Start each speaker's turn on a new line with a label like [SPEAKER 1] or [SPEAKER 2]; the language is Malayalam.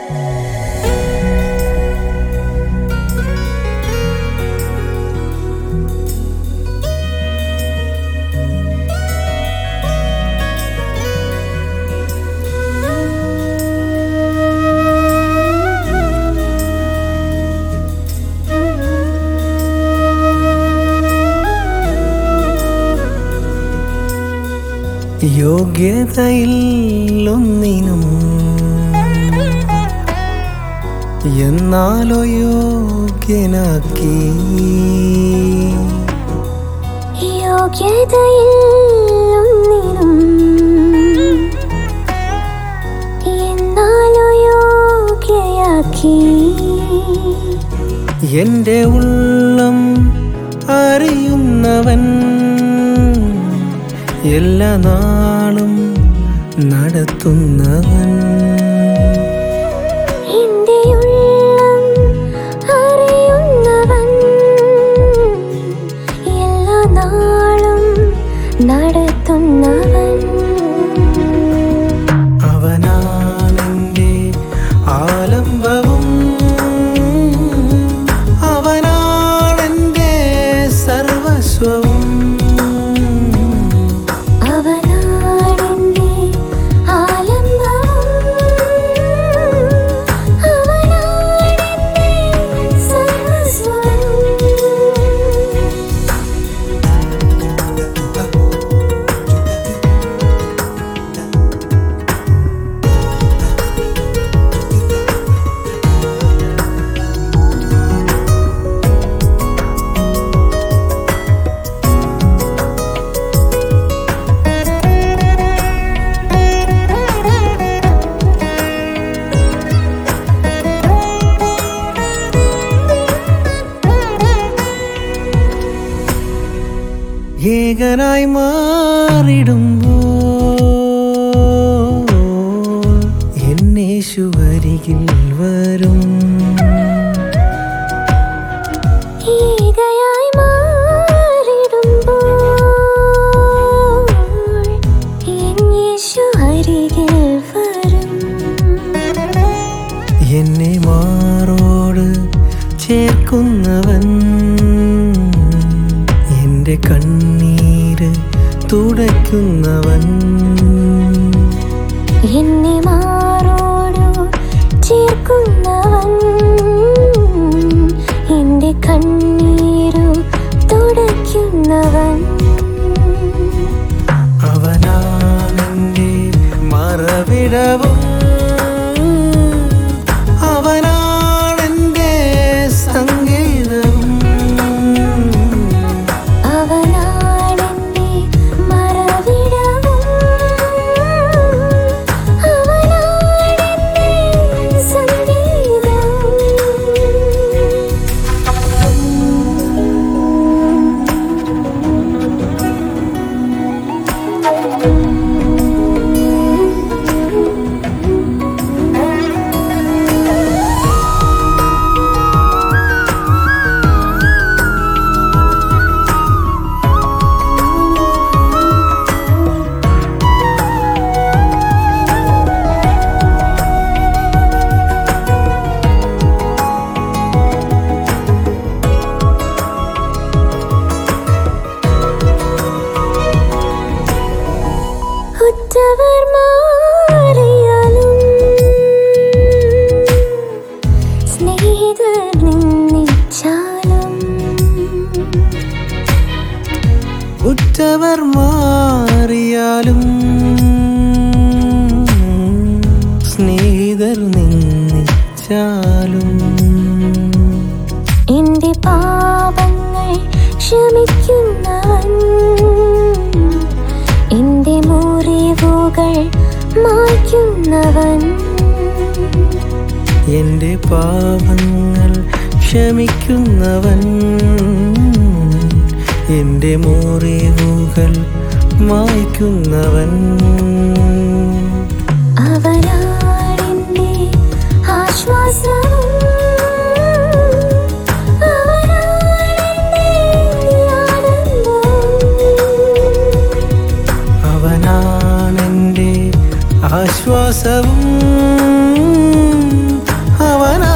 [SPEAKER 1] യോഗ്യതയില്ലൊന്നിനും എന്നാലോ യോഗ്യനാക്കി.
[SPEAKER 2] യോഗ്യതയില്ലൊന്നിനും എന്നാലോ യോഗ്യയാക്കി.
[SPEAKER 1] എൻ്റെ ഉള്ളം അറിയുന്നവൻ എല്ലാ നാളും നടത്തുന്നവൻ.
[SPEAKER 2] എൻ്റെ ഉള്ളം അറിയുന്നവൻ എല്ലാ നാളും നടത്തുന്നവൻ.
[SPEAKER 1] അവനാണെൻ്റെ ആലംബവും അവനാണെൻ്റെ സർവസ്വവും. ഏകനായി മാറിടുമ്പോൾ എന്നേശു അരികിൽ വരും.
[SPEAKER 2] ഏകയായി മാറിടുമ്പോൾ എന്നേശു അരികിൽ വരും.
[SPEAKER 1] എന്നെ മാറോട് ചേർക്കുന്നവൻ എൻ്റെ കണ്ണീര് തുടയ്ക്കുന്നവൻ.
[SPEAKER 2] എന്നെ മാറോടു ചേർക്കുന്നവൻ എൻ്റെ കണ്ണീരു തുടയ്ക്കുന്നവൻ.
[SPEAKER 1] അവനാണെൻ്റെ മറവിടവും അവനാണെൻ്റെ സങ്കേതവും.
[SPEAKER 2] അവനാണെൻ്റെ മറവിടവും അവനാണെൻ്റെ സങ്കേതവും. ഉറ്റവർ മാറിയാലും സ്നേഹിതർ നിന്നിച്ചാലും.
[SPEAKER 1] ഉറ്റവർ മാറിയാലും സ്നേഹിതർ നിന്നിച്ചാലും.
[SPEAKER 2] എൻ്റെ പാപങ്ങൾ ക്ഷമിക്കുന്നവൻ എൻ്റെ മുറിവുകൾ മായ്ക്കുന്നവൻ.
[SPEAKER 1] എൻ്റെ പാപങ്ങൾ ക്ഷമിക്കുന്നവൻ എൻ്റെ മുറിവുകൾ മായ്ക്കുന്നവൻ.
[SPEAKER 2] അവനാണെൻ്റെ ആശ്വാസവും അവനാണെൻ്റെ ആനന്ദവും.
[SPEAKER 1] അവനാണെൻ്റെ ആശ്വാസവും അവനാ.